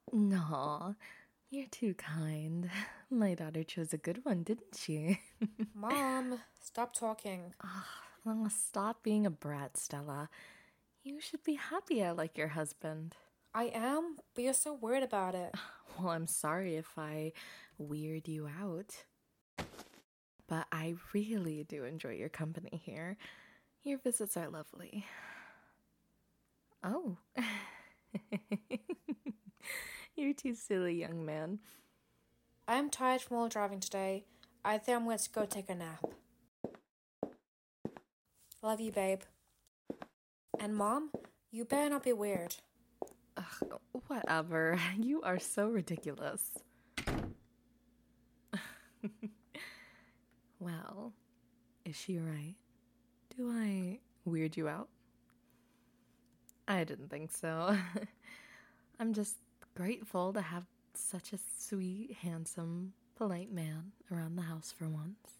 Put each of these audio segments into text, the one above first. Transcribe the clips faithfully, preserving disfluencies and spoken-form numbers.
No, you're too kind. My daughter chose a good one, didn't she? Mom, stop talking. Oh, stop being a brat, Stella. You should be happy I like your husband. I am, but you're so worried about it. Well, I'm sorry if I weird you out. But I really do enjoy your company here. Your visits are lovely. Oh. You're too silly, young man. I'm tired from all driving today. I think I'm going to go take a nap. Love you, babe. And Mom, you better not be weird. Ugh, whatever. You are so ridiculous. Well, is she right? Do I weird you out? I didn't think so. I'm just grateful to have such a sweet, handsome, polite man around the house for once.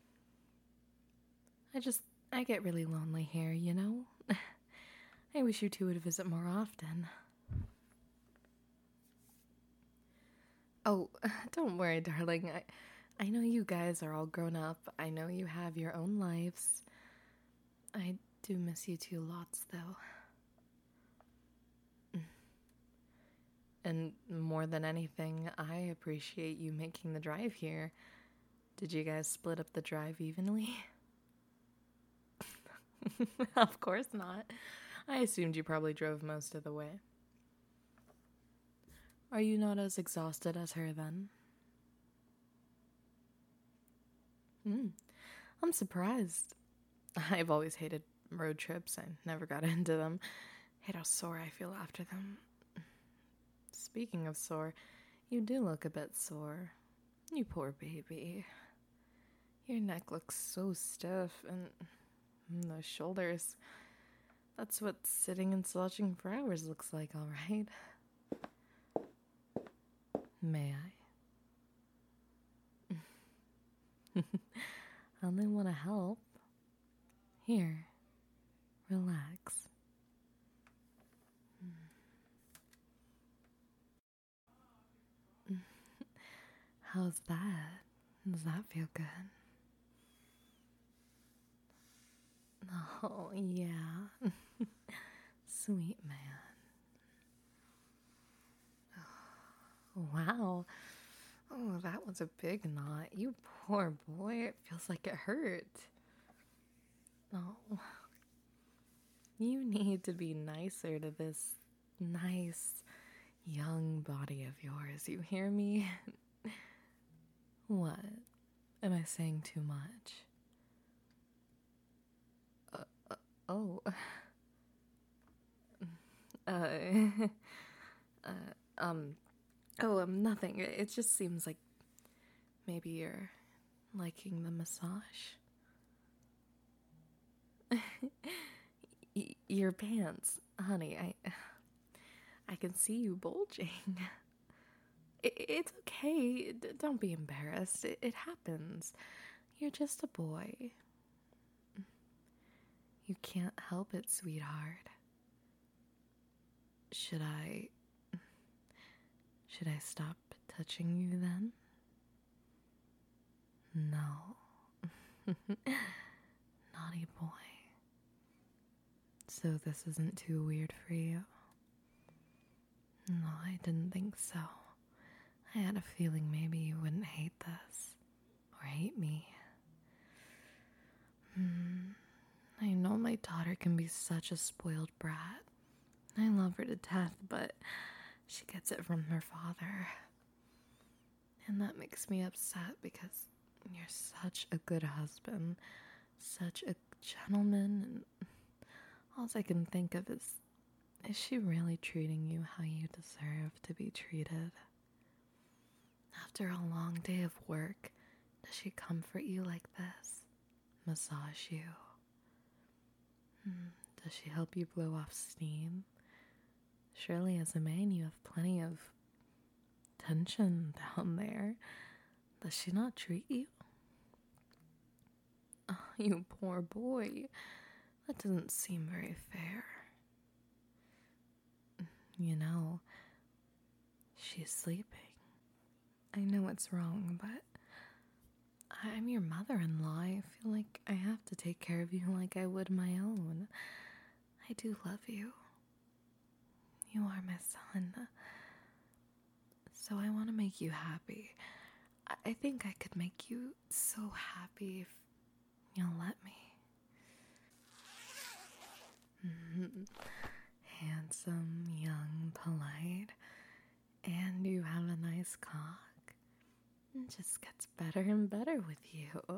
I just, I get really lonely here, you know? I wish you two would visit more often. Oh, don't worry, darling. I, I know you guys are all grown up. I know you have your own lives. I do miss you two lots, though. And more than anything, I appreciate you making the drive here. Did you guys split up the drive evenly? Of course not. I assumed you probably drove most of the way. Are you not as exhausted as her then? Hmm. I'm surprised. I've always hated road trips. I never got into them. Hate how sore I feel after them. Speaking of sore, you do look a bit sore. You poor baby. Your neck looks so stiff, and those shoulders. That's what sitting and slouching for hours looks like, all right? May I? I only want to help. Here, relax. How's that? Does that feel good? Oh, yeah. Sweet man. Wow. Oh, that was a big knot. You poor boy. It feels like it hurt. Oh. You need to be nicer to this nice young body of yours. You hear me? What? Am I saying too much? Uh, uh, oh. Uh, uh, um, oh, um, nothing. It just seems like maybe you're liking the massage. y- your pants, honey, I, I can see you bulging. It, it's okay. D- don't be embarrassed. It, it happens. You're just a boy. You can't help it, sweetheart. Should I... Should I stop touching you then? No. Naughty boy. So this isn't too weird for you? No, I didn't think so. I had a feeling maybe you wouldn't hate this. Or hate me. Hmm. I know my daughter can be such a spoiled brat. I love her to death, but she gets it from her father. And that makes me upset because you're such a good husband, such a gentleman, and all I can think of is, is she really treating you how you deserve to be treated? After a long day of work, does she comfort you like this? Massage you? Hmm. Does she help you blow off steam? Surely as a man you have plenty of tension down there. Does she not treat you? Oh, you poor boy. That doesn't seem very fair. You know, She's sleeping. I know it's wrong, but I'm your mother-in-law. I feel like I have to take care of you like I would my own. I do love you. You are my son. So I want to make you happy. I think I could make you so happy if you'll let me. Mm-hmm. Handsome, young, polite, and you have a nice cock. It just gets better and better with you. God,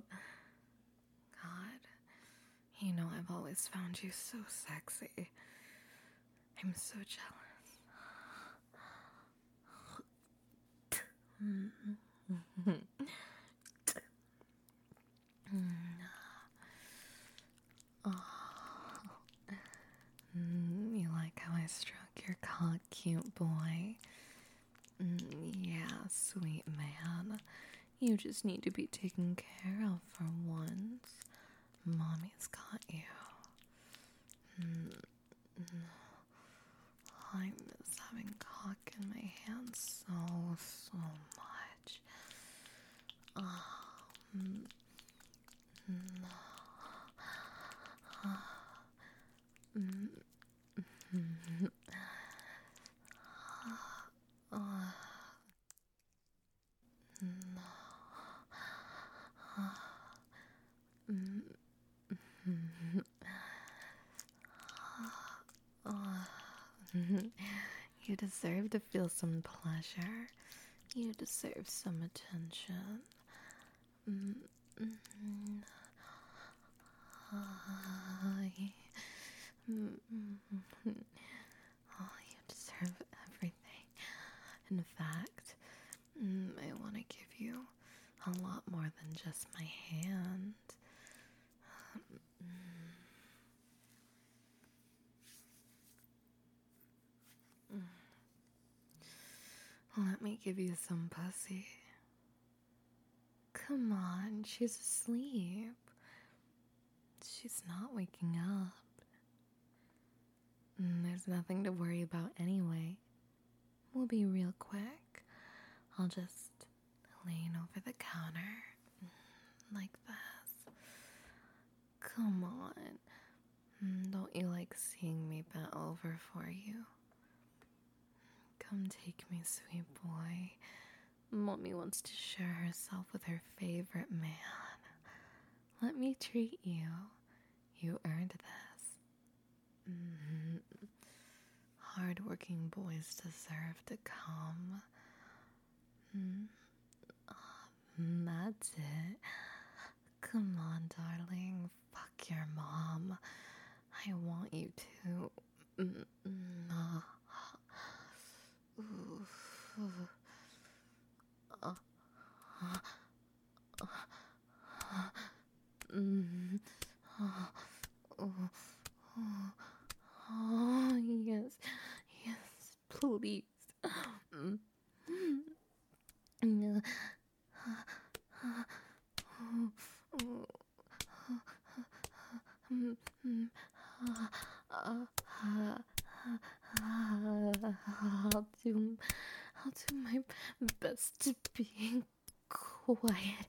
you know I've always found you so sexy. I'm so jealous. Oh. Mm, you like how I stroke your cock, cute boy? Mm, yeah, sweet man. You just need to be taken care of for once. Mommy's got you. Mm, I miss having cock in my hands so, so much. Oh, mm, mm, mm, mm, oh, mm, mm. You deserve to feel some pleasure. You deserve some attention. Mm, mm, I, mm, mm, oh, you deserve everything. In fact, mm, I want to give you a lot more than just my hand. Mm. Let me give you some pussy. Come on, she's asleep. She's not waking up. Mm, there's nothing to worry about anyway. We'll be real quick. I'll just lean over the counter like this. Come on. Mm, don't you like seeing me bent over for you? Come take me, sweet boy. Mommy wants to share herself with her favorite man. Let me treat you. You earned this. Mm-hmm. Hard-working boys deserve to come. Mm. Oh, that's it. Come on, darling. Fuck your mom. I want you to. Mm-mm. Ooh. Uh, uh, uh, uh, mm, uh, oh, oh, oh, yes, yes, please. Mm, mm, mm, uh, oh, oh, mm, mm, uh, uh, uh, I'll do, I'll do my best to be quiet.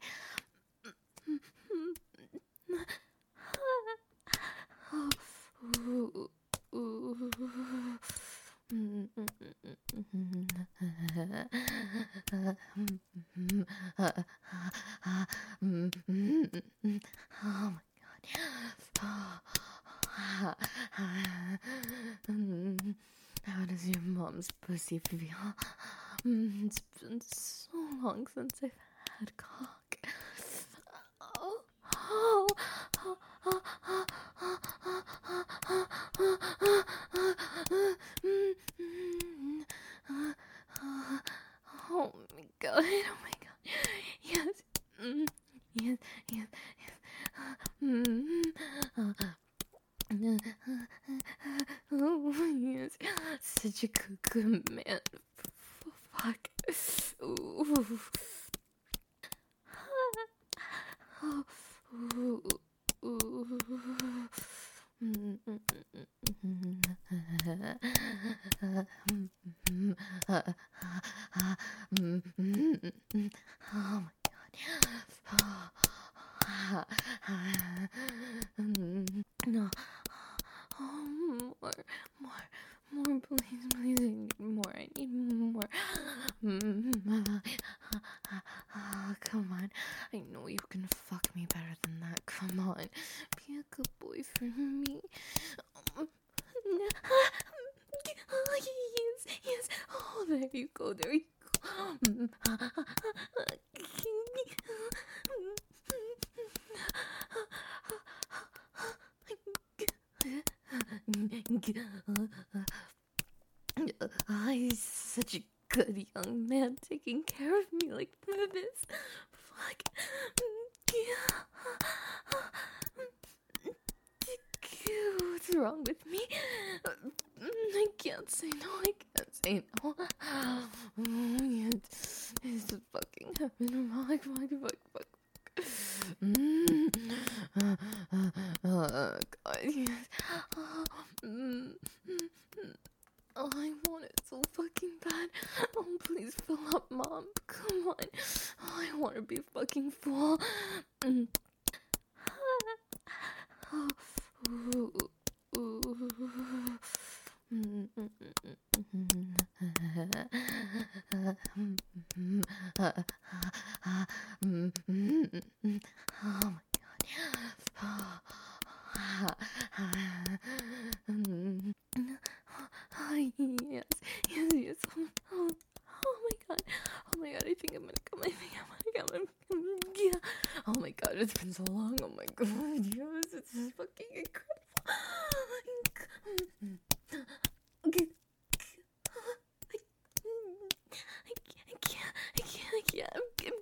Oh my god. How does your mom's pussy feel? It's been so long since I've had cock. Oh, oh, oh, oh, oh, oh, oh, oh my god, oh my god. Yes, mm, yes, yes, yes. Mm, uh, oh, yes, such a good, good man. Fuck. Ooh. Oh, ooh, ooh. Oh my god. No. Oh, more, more, more, please, please. I need more. I need more. Come on. I know you can fuck me better than that. Come on. Be a good boy for me. Yes, yes. Oh, there you go. There you go. He's such a good young man taking care of me like this. Fuck. What's wrong with me? I can't say no. I can't say no. It's, it's fucking heaven. Fuck, fuck, fuck, fuck. Mm. Uh, uh, uh, God, yes. Mm. Oh, I want it so fucking bad. Oh, please fill up, Mom. Come on. Oh, I want to be fucking full. Mm. Oh, ooh, ooh. Mm, mm, mm, mm, mm. Oh my god. Oh, yes, yes, yes. Oh, oh my god. Oh my god, I think I'm gonna come. I think I'm gonna come. Yeah. Oh my god, it's been so long. Oh my god, yes, it's just fucking incredible. Okay. I can't, I can't, I can't, I can't. I'm, I'm,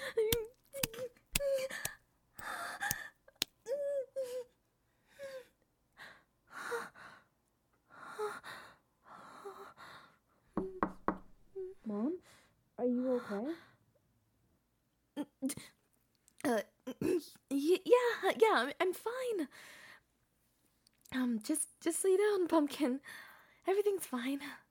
Mom, are you okay? Uh, y- yeah, yeah, I'm, I'm fine. Um, just, just lay down, Pumpkin. Everything's fine.